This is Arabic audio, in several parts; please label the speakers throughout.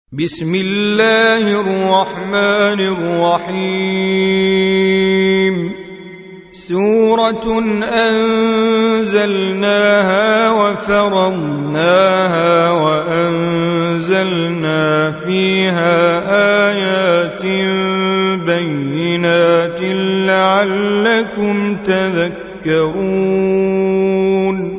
Speaker 1: بسم الله الرحمن الرحيم سورة أنزلناها وفرضناها وأنزلنا فيها آيات بينات لعلكم تذكرون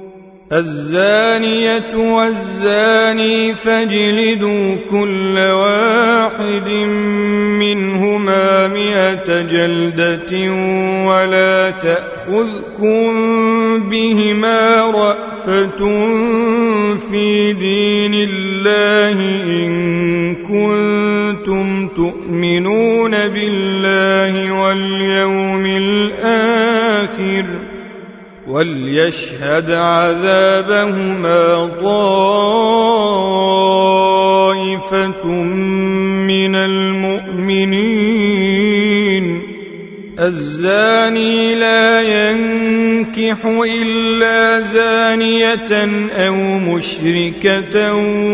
Speaker 1: الزانية والزاني فاجلدوا كل واحد منهما 100 جلدة ولا تأخذكم بهما رأفة في دين الله إن كنتم تؤمنون بالله واليوم الآخر وليشهد عذابهما طائفة من المؤمنين الزاني لا ينكح إلا زانية أو مشركة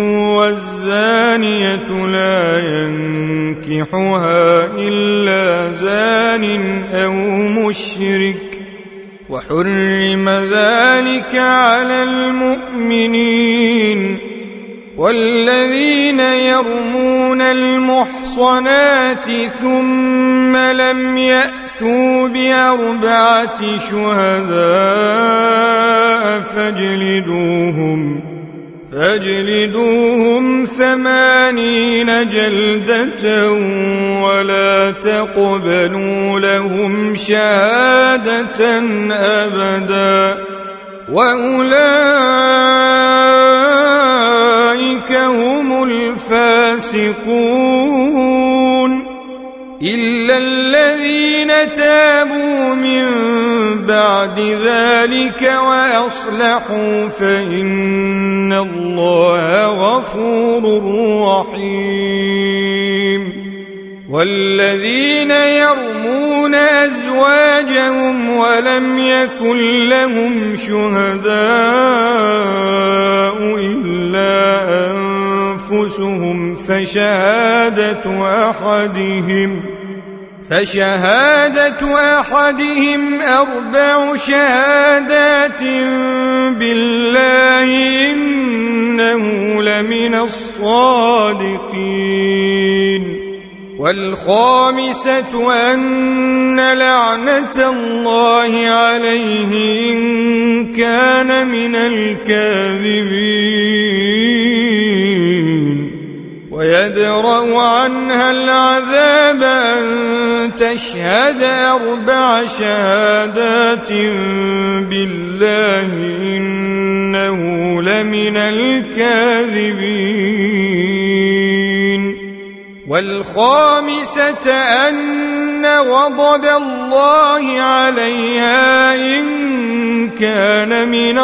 Speaker 1: والزانية لا ينكحها إلا زان أو مشرك وحرم ذلك على المؤمنين والذين يرمون المحصنات ثم لم يأتوا ب4 شهداء فاجلدوهم 80 جلدة ولا تقبلوا لهم شهادة أبدا وأولئك هم الفاسقون إلا الذين تابوا من بعد ذلك وأصلحوا فإن الله غفور رحيم والذين يرمون أزواجهم ولم يكن لهم شهداء إلا أنفسهم فشهادة أحدهم 4 شهادات بالله إنه لمن الصادقين والخامسة أن لعنة الله عليه إن كان من الكاذبين ويدرأ عنها العذاب أن تشهد 4 شهادات بالله إنه لمن الكاذبين والخامسة أن غضب الله عليها إن كان من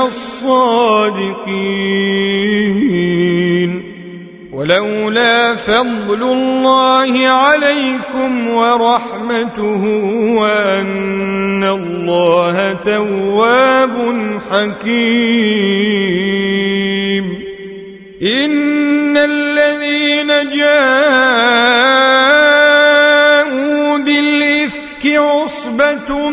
Speaker 1: الصادقين ولولا فضل الله عليكم ورحمته وأن الله تواب حكيم إن الذين جاءوا بالإفك عصبة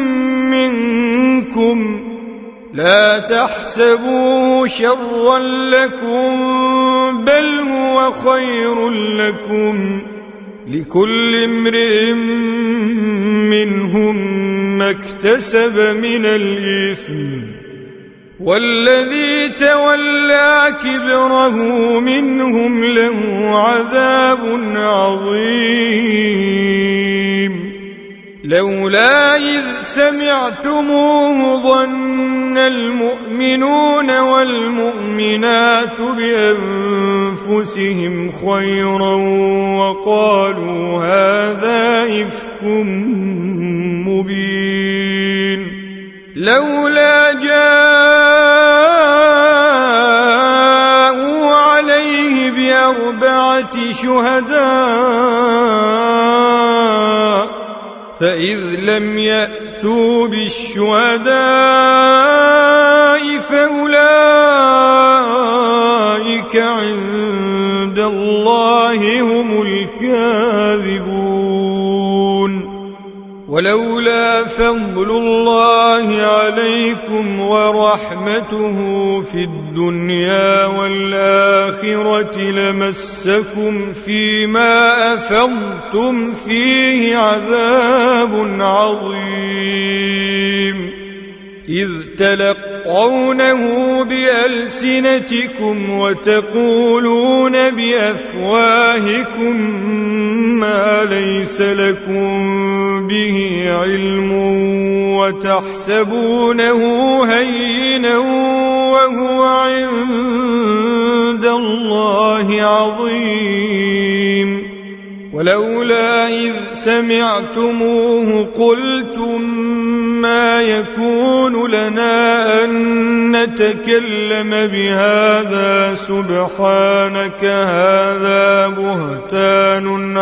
Speaker 1: منكم لا تحسبوه شرا لكم بل هو خير لكم لكل امرئ منهم ما اكتسب من الإثم والذي تولى كبره منهم له عذاب عظيم لولا إذ سمعتموه ظن المؤمنون والمؤمنات بأنفسهم خيرا وقالوا هذا إفك مبين لولا جاءوا عليه ب4 شهداء فإذ لم يأتوا بالشهداء فأولئك عند الله هم الكاذبون ولولا فضل الله عليكم ورحمته في الدنيا والآخرة لمسكم فيما أفضتم فيه عذاب عظيم إذ تلقونه بألسنتكم وتقولون بأفواهكم ما ليس لكم به علم وتحسبونه هينا وهو عند الله عظيم ولولا إذ سمعتموه قلتم ما يكون لنا أن نتكلم بهذا سبحانك هذا بهتان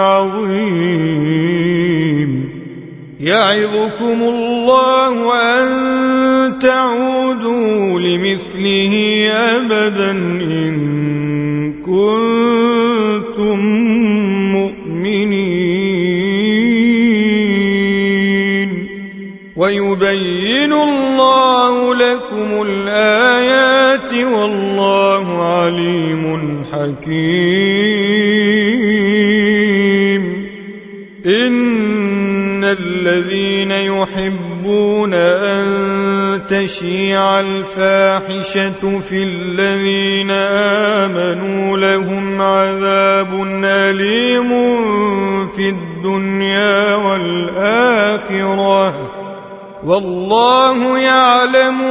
Speaker 1: عظيم يعظكم الله أن تعودوا لمثله أبدا إن كنتم مؤمنين ويبين الله لكم الآيات والله عليم حكيم إن الذين يحبون أن تشيع الفاحشة في الذين آمنوا لهم عذاب أليم في الدنيا والآخرة والله يعلم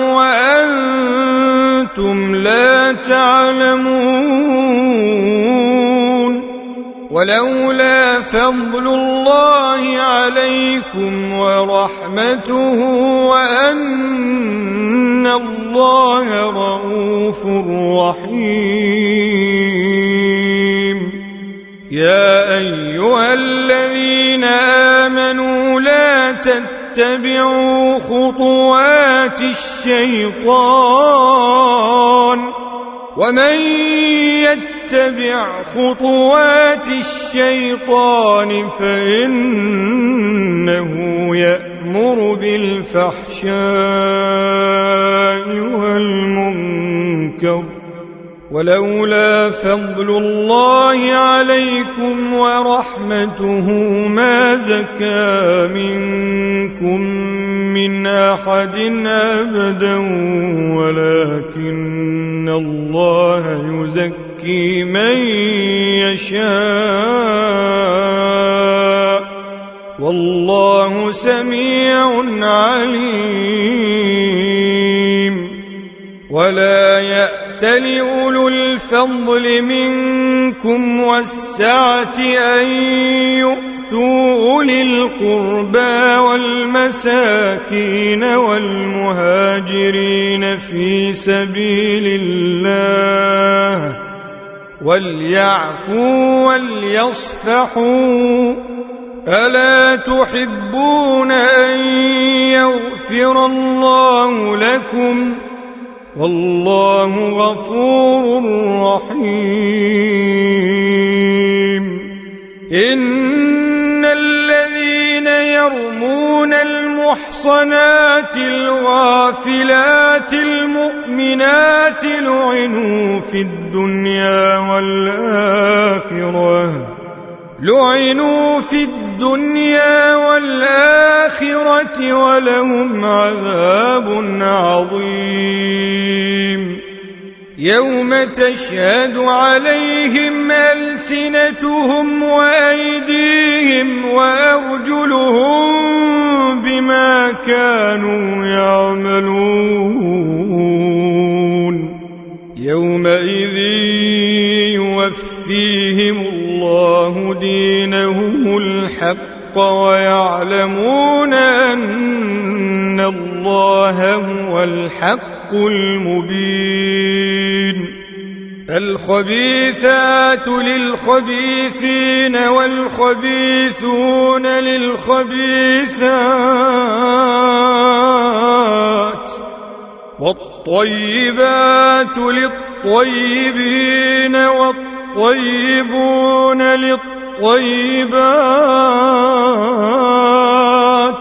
Speaker 1: وأنتم لا تعلمون ولولا فضل الله عليكم ورحمته وأن الله رؤوف رحيم يا أيها الذين آمنوا لا تتبعوا خطوات الشيطان ومن يتبع خطوات الشيطان فإنه يأمر بالفحشاء والمنكر ولولا فضل الله عليكم ورحمته ما زكى منكم من أحد أبدا ولكن الله يزكي من يشاء والله سميع عليم ولا يأتل أولو الفضل منكم والسعة أن يؤتوا أولي القربى والمساكين والمهاجرين في سبيل الله وليعفوا وليصفحوا ألا تحبون أن يغفر الله لكم والله غفور رحيم إن الذين يرمون المحصنات الغافلات المؤمنات لعنوا في الدنيا والآخرة ولهم عذاب عظيم يوم تشهد عليهم ألسنتهم وأيديهم وأرجلهم بما كانوا يعملون يومئذ يوفيهم الله دينهم الحق ويعلمون أن الله هو الحق المبين الخبيثات للخبيثين والخبيثون للخبيثات والطيبات للطيبين للطيبين والطيبون للطيبات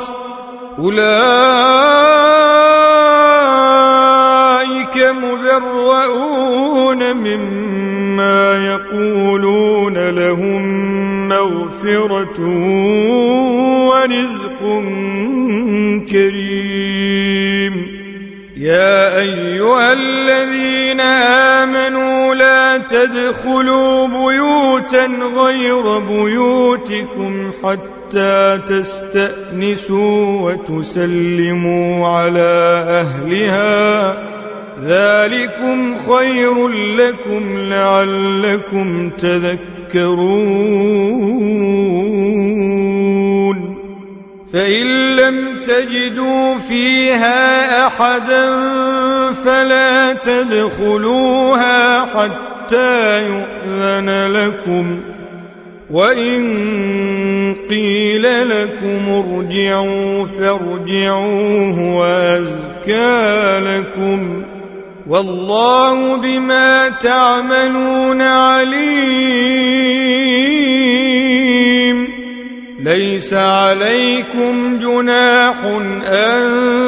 Speaker 1: أولئك مبرؤون مما يقولون لهم مغفرة ورزق كريم يا أيها الذين آمنوا لا تدخلوا بيوتا غير بيوتكم حتى تستأنسوا وتسلموا على أهلها ذلكم خير لكم لعلكم تذكرون فإن لم تجدوا فيها أحدا فلا تدخلوها حتى يؤذن لكم وإن قيل لكم ارجعوا فارجعوا هو أزكى لكم والله بما تعملون عليم ليس عليكم جناح أن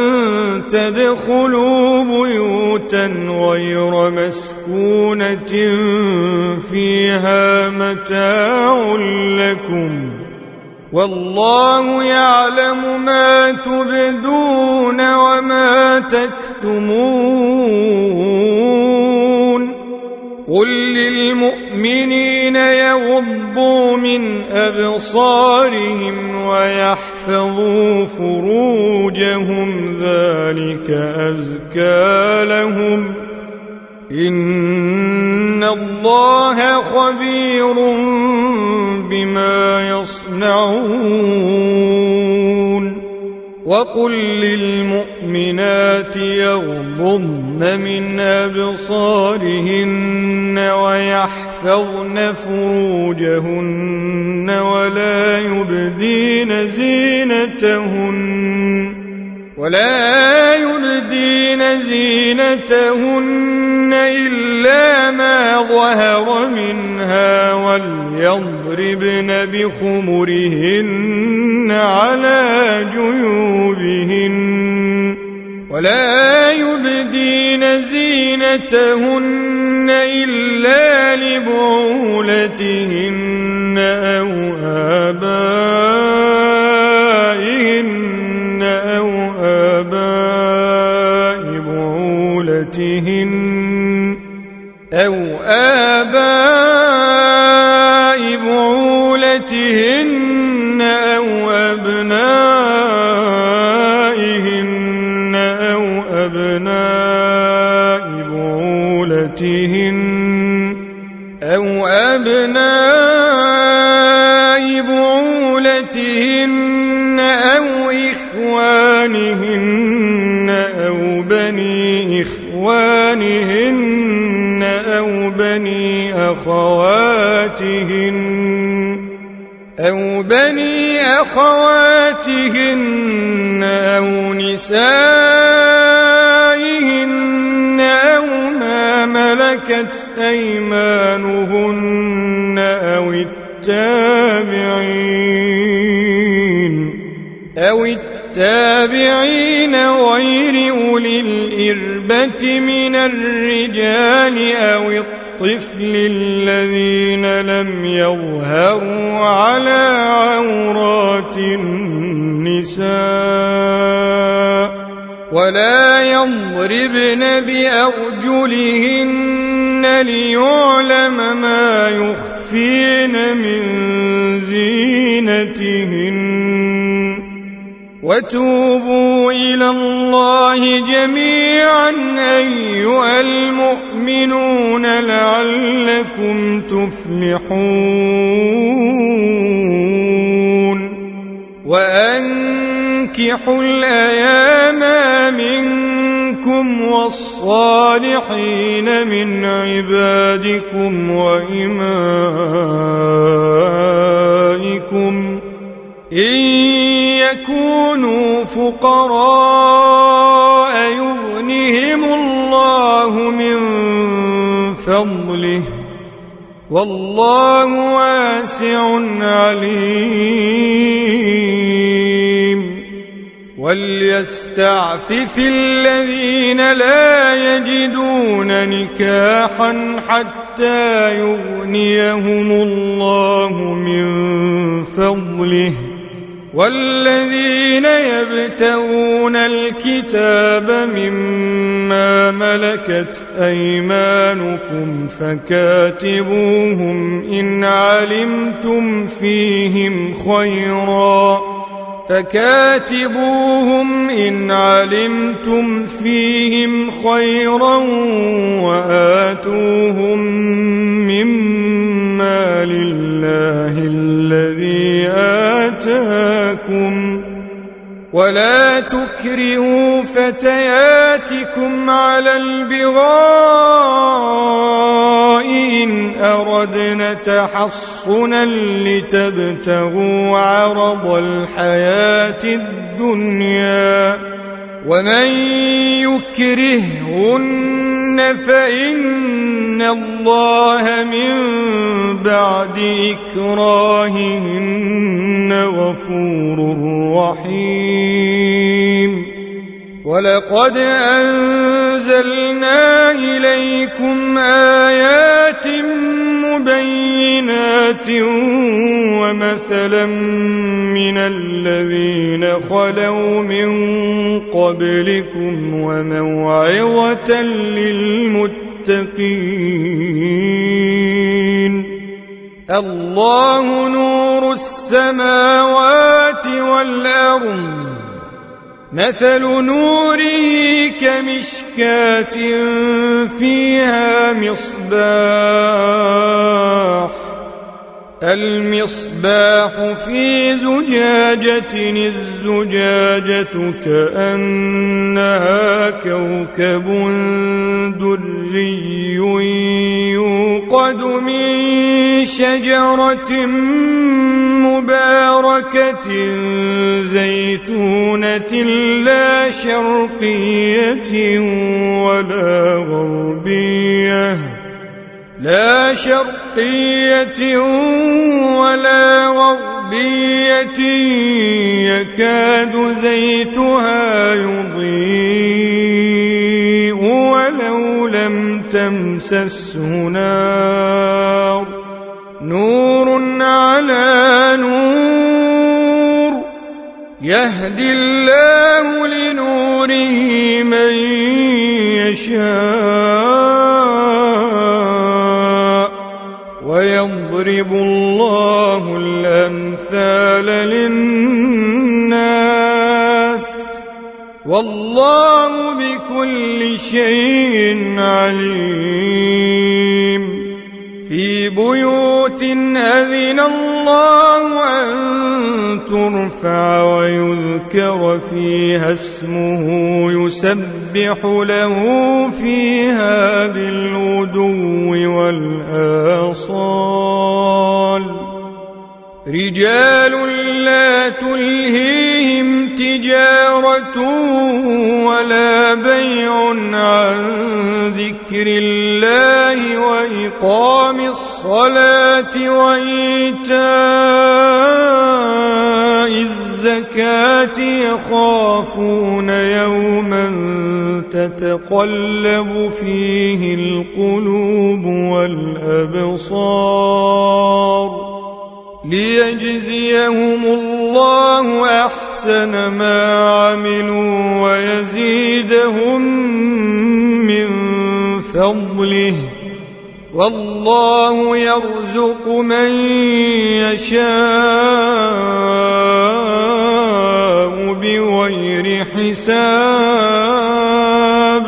Speaker 1: تدخلوا بيوتا غير مسكونة فيها متاع لكم والله يعلم ما تبدون وما تكتمون قل للمؤمنين يغضوا من أبصارهم ويحفظوا فروجهم ذلك أزكى لهم إن الله خبير بما يصنعون وقل للمؤمنات يغضضن من أبصارهن ويحفظن فروجهن ولا يبدين زينتهن إلا ما ظهر منها وليضربن بخمرهن على جيوبهن ولا يبدين زينتهن إلا لبعولتهن أو آبائهن أو آباء بعولتهن أو أبنائهن أو أبناء بعولتهن أو إخوانهن أو بني إخوانهن أو بني أخواتهن أو نسائهن أو ما ملكت أيمانهن أو التابعين غير أولي الإربة من الرجال أو الطفل الذين لم يظهروا على عورات النساء ولا يضربن بأرجلهن ليعلم ما يخفين من زينتهن وتوبوا إلى الله جميعا أيها المؤمنون لعلكم تفلحون وأنكحوا الأيام منكم والصالحين من عبادكم وإمائكم إن يكونوا فقراء يغنهم الله من فضله والله واسع عليم وليستعفف الذين لا يجدون نكاحا حتى يغنيهم الله من فضله والذين يبتغون الكتاب مما ملكت أيمانكم فكاتبوهم إن علمتم فيهم خيرا وآتوهم مما لله الذي آتاكم ولا تكرهوا فتياتكم على البغاء إن أردنا تحصنا لتبتغوا عرض الحياة الدنيا ومن يكرههن فإن الله من بعد إكراههن غفور رحيم ولقد أنزلنا إليكم آيات مبينات ومثلا من الذين خلوا من قبلكم وموعظة للمتقين الله نور السماوات والأرض مثل نوره كمشكاة فيها المصباح في زجاجة الزجاجة كأنها كوكب دري يوقد من شجرة مباركة زيتونة لا شرقية ولا غربية يكاد زيتها يضيء ولو لم تمسسه نار نور على نور يهدي الله لنوره من يشاء ويضرب الله الأمثال للناس والله بكل شيء عليم في بيوت أذن الله أن ترفع ويذكر فيها اسمه يسبح له فيها بالغدو والآصال رجال لا تلهيهم تجارة ولا بيع عن ذكر الله وإقام الصلاة وإيتاء الزكاة يخافون يوما تتقلب فيه القلوب والأبصار ليجزيهم الله أحسن ما عملوا ويزيدهم من فضله والله يرزق من يشاء بغير حساب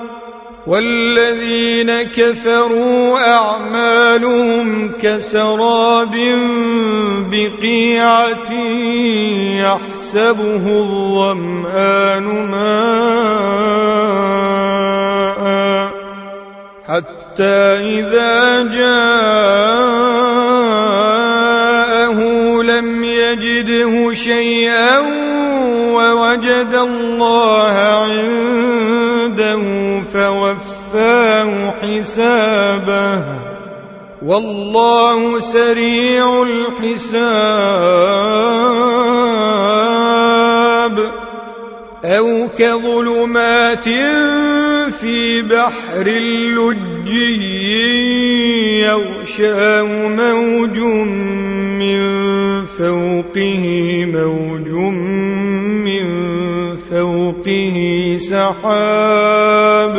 Speaker 1: والذين كفروا أعمالهم كسراب بقيعة يحسبه الظمآن ماء حتى إذا جاءه لم يجده شيئا ووجد الله عنده فوفاه حسابه والله سريع الحساب أو كظلمات في بحر لجي يغشاه موج من فوقه سحاب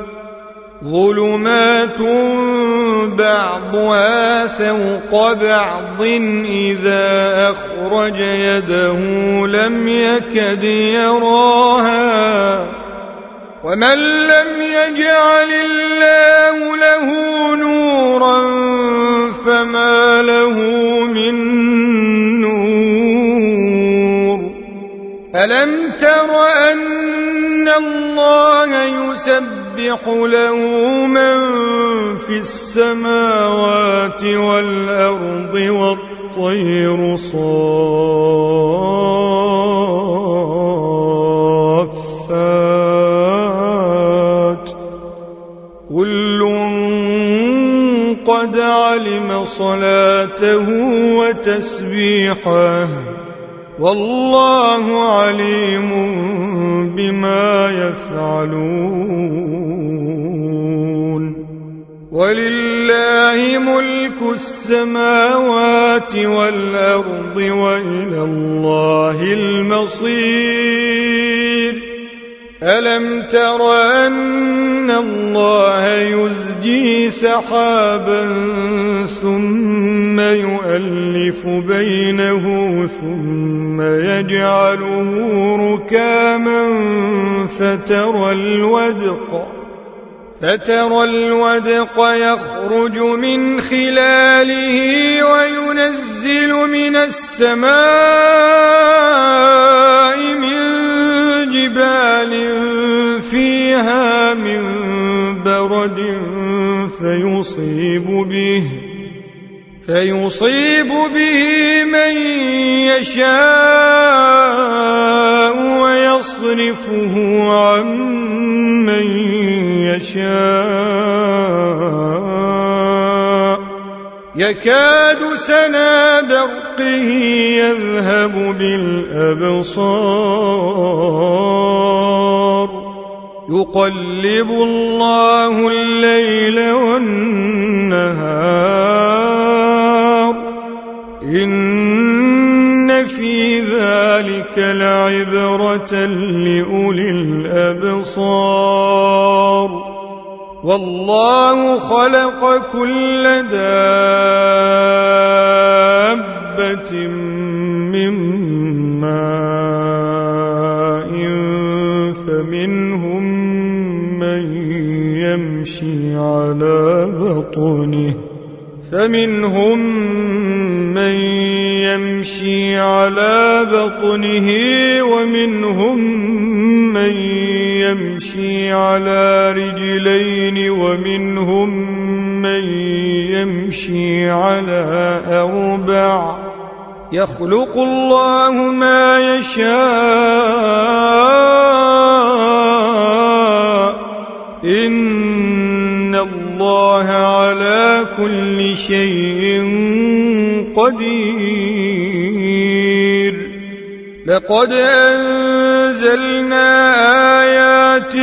Speaker 1: ظلمات بعضها فوق بعض إذا أخرج يده لم يكد يراها ومن لم يجعل الله له نورا فما له من نور ألم تر أن الله يسبح له من في السماوات والأرض والطير صافات كل قد علم صلاته وتسبيحه والله عليم بما يفعلون ولله ملك السماوات والأرض وإلى الله المصير ألم تر أن الله يزجي سحابا ثم يؤلف بينه ثم يجعله ركاما فترى الودق يخرج من خلاله وينزل من السماء من جبال فيها من برد فيصيب به من يشاء ويصرفه عن من يشاء يكاد سنا برقه يذهب بالأبصار يقلب الله الليل والنهار إن في ذلك لعبرة لأولي الأبصار والله خلق كل دابة من ماء فمنهم من يمشي على بطنه ومنهم من يمشي على رجلين ومنهم من يمشي على أربع يخلق الله ما يشاء إن الله على كل شيء قدير لقد أنزلنا آيات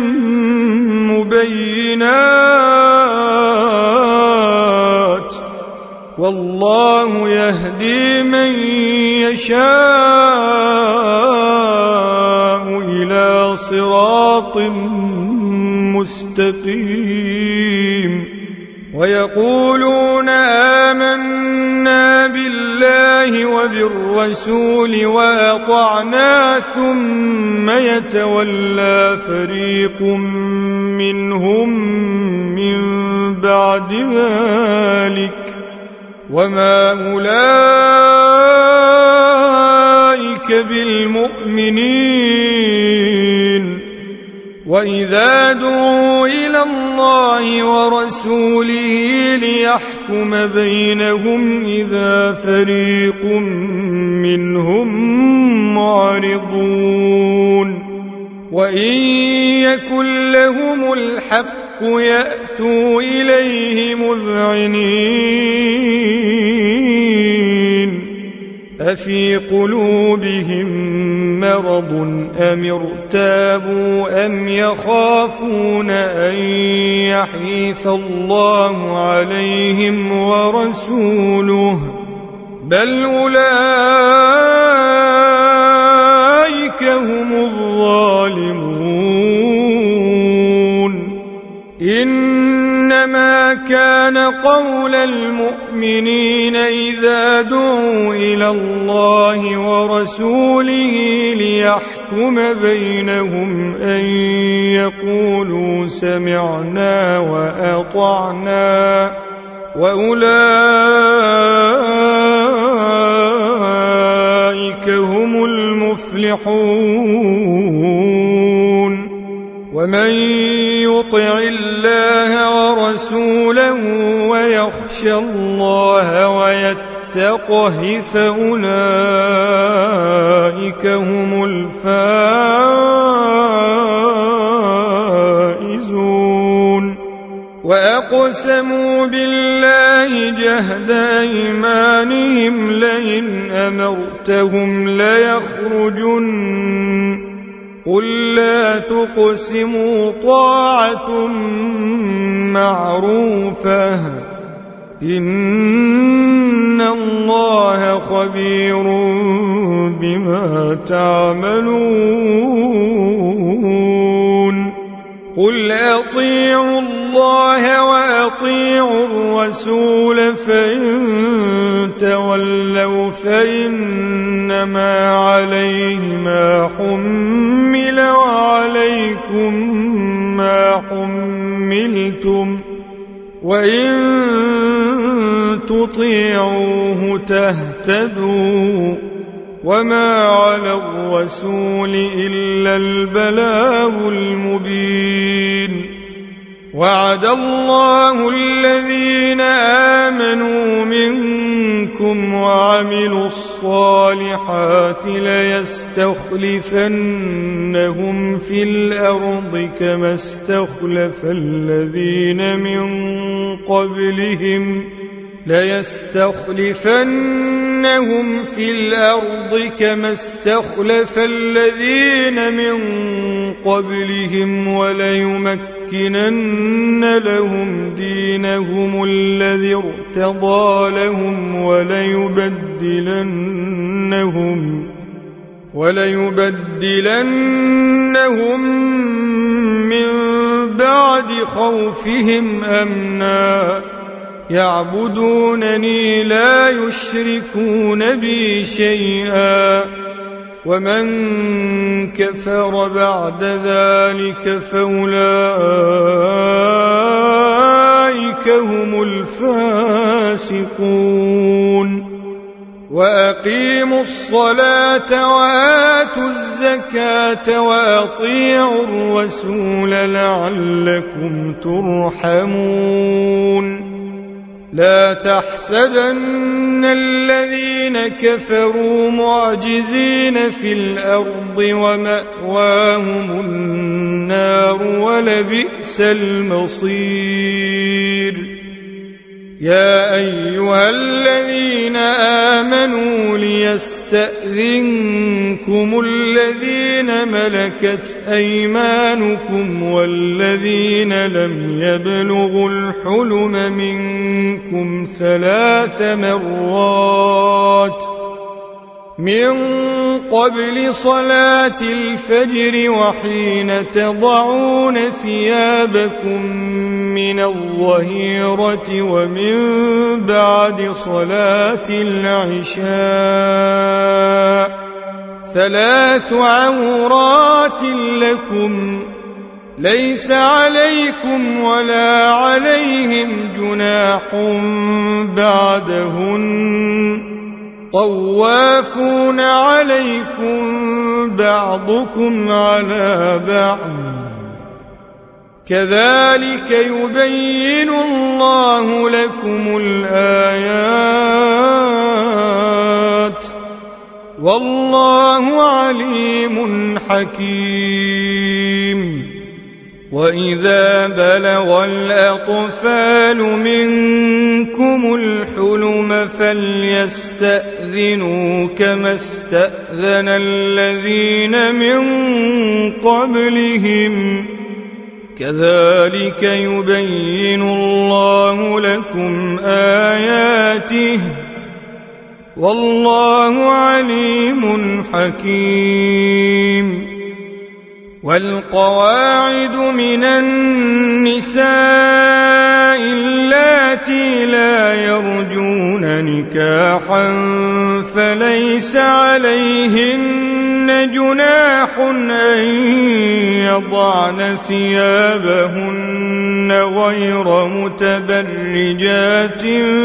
Speaker 1: مبينات والله يهدي من يشاء إلى صراط مستقيم ويقولون آمنا بالله وبالرسول وأطعنا ثم يتولى فريق منهم من بعد ذلك وما أولئك بالمؤمنين وإذا دعوا إلى الله ورسوله ليحكم بينهم إذا فريق منهم معرضون وإن يكن لهم الحق الحق يأتوا إليه مذعنين أفي قلوبهم مرض أم ارتابوا أم يخافون أن يحيف الله عليهم ورسوله بل أولئك هم الظالمون إنما كان قول المؤمنين إذا دعوا إلى الله ورسوله ليحكم بينهم أن يقولوا سمعنا وأطعنا وأولئك هم المفلحون ومن يطع الله ورسوله ويخشى الله ويتقه فأولئك هم الفائزون وأقسموا بالله جهد أيمانهم لئن أمرتهم ليخرجن قل لا تقسموا طاعة معروفة إن الله خبير بما تعملون قل أطيعوا الله وأطيعوا الرسول فإن تولوا فإنما عليه ما حمل وعليكم ما حملتم وإن تطيعوه تهتدوا وما على الرسول إلا البلاغ المبين وعد الله الذين آمنوا منكم وعملوا الصالحات ليستخلفنهم في الأرض كما استخلف الذين من قبلهم وليمكنن لهم دينهم الذي ارتضى لهم وليبدلنهم من بعد خوفهم أمنا يعبدونني لا يشركون بي شيئا ومن كفر بعد ذلك فأولئك هم الفاسقون وأقيموا الصلاة وآتوا الزكاة وأطيعوا الرسول لعلكم ترحمون لا تحسبن الذين كفروا معجزين في الأرض ومأواهم النار ولبئس المصير يا أيها الذين آمنوا ليستأذنكم الذين ملكت أيمانكم والذين لم يبلغوا الحلم منكم 3 مرات من قبل صلاة الفجر وحين تضعون ثيابكم من الظهيرة ومن بعد صلاة العشاء 3 عورات لكم ليس عليكم ولا عليهم جناح بعدهن طوافون عليكم بعضكم على بعض كذلك يبين الله لكم الآيات والله عليم حكيم وإذا بلغ الأطفال منكم الحلم فليستأذنوا كما استأذن الذين من قبلهم كذلك يبين الله لكم آياته والله عليم حكيم. والقواعد من النساء اللاتي لا يرجون نكاحا فليس عليهن جناح أن يضعن ثيابهن غير متبرجات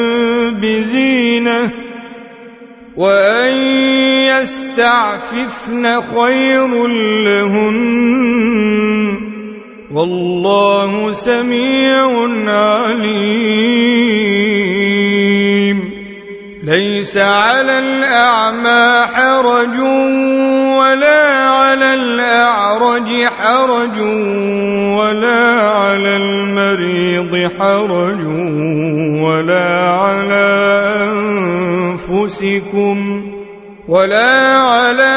Speaker 1: بزينة وأن يستعففن خير لهن والله سميع عليم. ليس على الأعمى حرج ولا على الأعرج حرج ولا على المريض حرج ولا على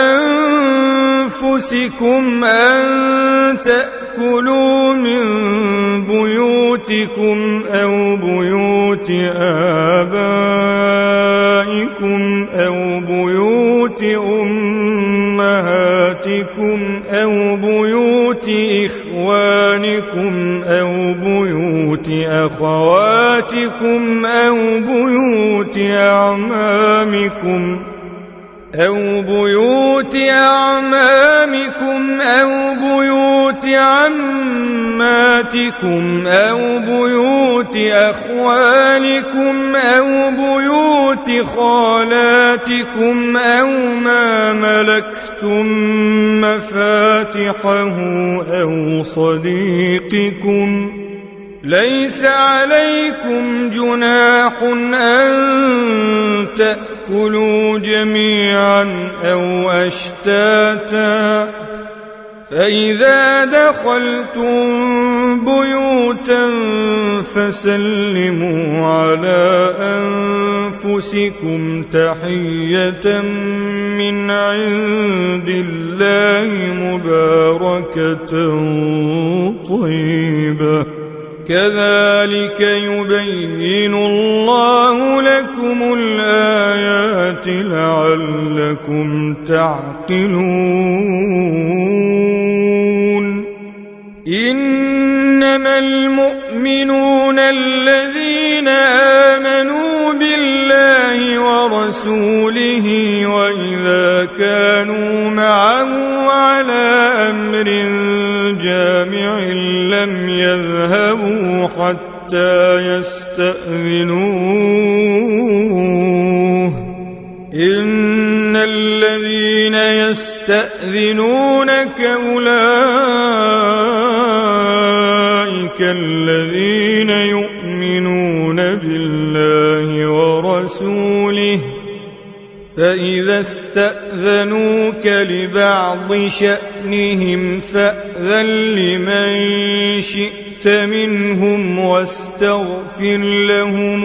Speaker 1: أنفسكم أن تأكلوا من بيوتكم أو بيوت آبائكم أو بيوت أمهاتكم أو بيوت إخوانكم أو بيوت أخواتكم أو بيوت أعمامكم أو بيوت عماتكم أو بيوت أخوالكم أو بيوت خالاتكم أو ما ملكتم مفاتحه أو صديقكم. ليس عليكم جناح أن تأكلوا جميعا أو أشتاتا فإذا دخلتم بيوتا فسلموا على أنفسكم تحية من عند الله مباركة طيبة كذلك يبين الله لكم الآيات لعلكم تعقلون. إنما المؤمنون الذين آمنوا بالله ورسوله وإذا كانوا معه على أمر جامع لم يذهبوا حتى يستأذنوه. إن الذين يستأذنونك أولئك الذين يؤمنون بالله ورسوله فإذا استأذنوك لبعض شأنهم فأذن لمن شئت منهم واستغفر لهم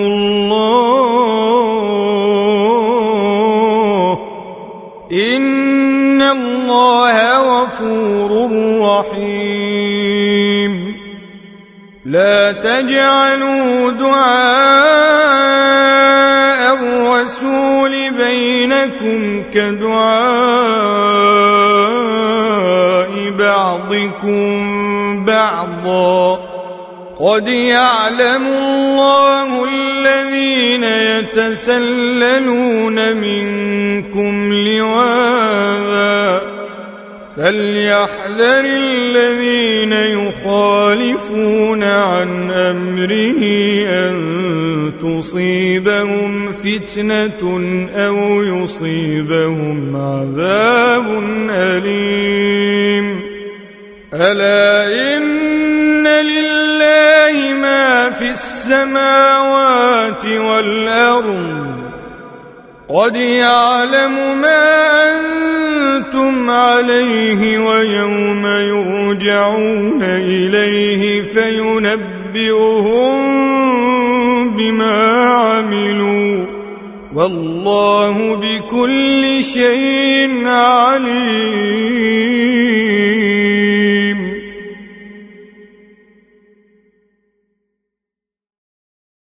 Speaker 1: الله إن الله غفور رحيم. لا تجعلوا دعاء الرسول بينكم كدعاء بعضكم بعضا قد يعلم الله الذين يتسللون منكم لواذا فليحذر الذين يخالفون عن أمره أن تصيبهم فتنة أو يصيبهم عذاب أليم. ألا إن لله ما في السماوات والأرض قد يعلم ما أنتم عليه ويوم يرجعون إليه فينبئهم بما عملوا والله بكل شيء عليم.